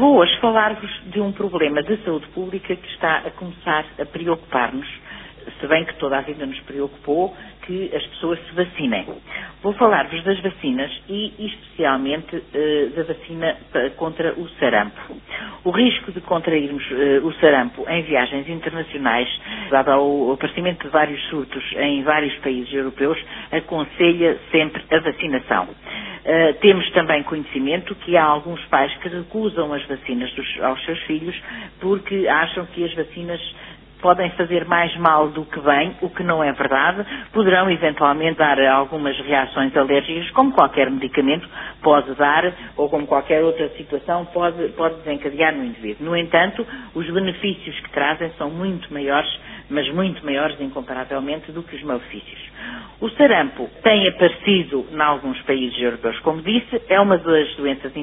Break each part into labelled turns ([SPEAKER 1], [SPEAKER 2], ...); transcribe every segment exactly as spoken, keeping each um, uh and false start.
[SPEAKER 1] Vou hoje falar-vos de um problema de saúde pública que está a começar a preocupar-nos, se bem que toda a vida nos preocupou que as pessoas se vacinem. Vou falar-vos das vacinas e especialmente eh, da vacina contra o sarampo. O risco de contrairmos eh, o sarampo em viagens internacionais, dado ao aparecimento de vários surtos em vários países europeus, aconselha sempre a vacinação. Uh, temos também conhecimento que há alguns pais que recusam as vacinas dos, aos seus filhos porque acham que as vacinas podem fazer mais mal do que bem, o que não é verdade. Poderão eventualmente dar algumas reações alérgicas, como qualquer medicamento pode dar, ou como qualquer outra situação pode, pode desencadear no indivíduo. No entanto, os benefícios que trazem são muito maiores, mas muito maiores incomparavelmente do que os malefícios. O sarampo tem aparecido em alguns países europeus, como disse, é uma das doenças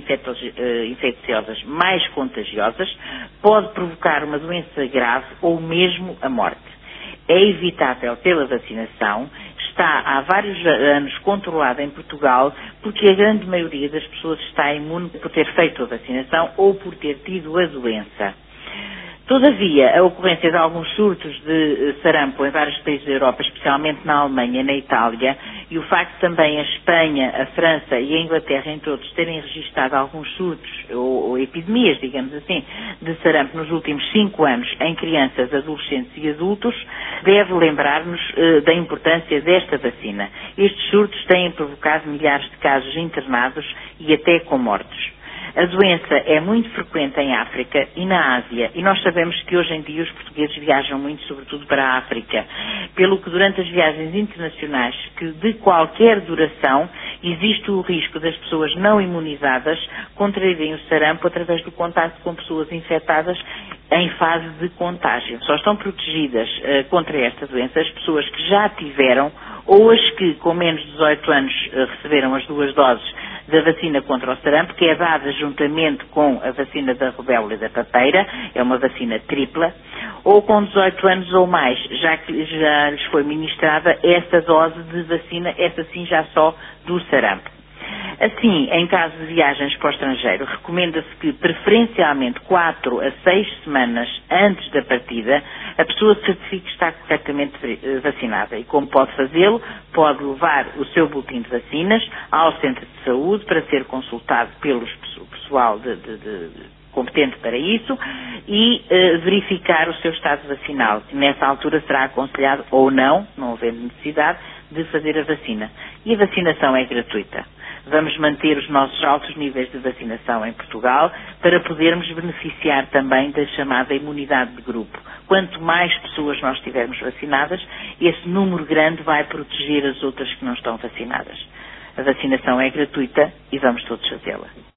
[SPEAKER 1] infecciosas mais contagiosas, pode provocar uma doença grave ou mesmo a morte. É evitável pela vacinação, está há vários anos controlada em Portugal, porque a grande maioria das pessoas está imune por ter feito a vacinação ou por ter tido a doença. Todavia, a ocorrência de alguns surtos de sarampo em vários países da Europa, especialmente na Alemanha e na Itália, e o facto de também a Espanha, a França e a Inglaterra, entre outros, terem registado alguns surtos ou, ou epidemias, digamos assim, de sarampo nos últimos cinco anos em crianças, adolescentes e adultos, deve lembrar-nos uh, da importância desta vacina. Estes surtos têm provocado milhares de casos internados e até com mortes. A doença é muito frequente em África e na Ásia, e nós sabemos que hoje em dia os portugueses viajam muito, sobretudo para a África, pelo que durante as viagens internacionais, que de qualquer duração, existe o risco das pessoas não imunizadas contraírem o sarampo através do contato com pessoas infectadas em fase de contágio. Só estão protegidas uh, contra esta doença as pessoas que já tiveram ou as que com menos de dezoito anos uh, receberam as duas doses da vacina contra o sarampo, que é dada juntamente com a vacina da rubéola e da papeira, é uma vacina tripla, ou com dezoito anos ou mais, já que já lhes foi ministrada esta dose de vacina, essa sim já só do sarampo. Assim, em caso de viagens para o estrangeiro, recomenda-se que, preferencialmente, quatro a seis semanas antes da partida, a pessoa certifique que está corretamente vacinada. E como pode fazê-lo, pode levar o seu boletim de vacinas ao centro de saúde para ser consultado pelo pessoal de, de, de, competente para isso e uh, verificar o seu estado vacinal. Nessa altura será aconselhado ou não, não havendo necessidade, de fazer a vacina. E a vacinação é gratuita. Vamos manter os nossos altos níveis de vacinação em Portugal para podermos beneficiar também da chamada imunidade de grupo. Quanto mais pessoas nós tivermos vacinadas, esse número grande vai proteger as outras que não estão vacinadas. A vacinação é gratuita e vamos todos fazê-la.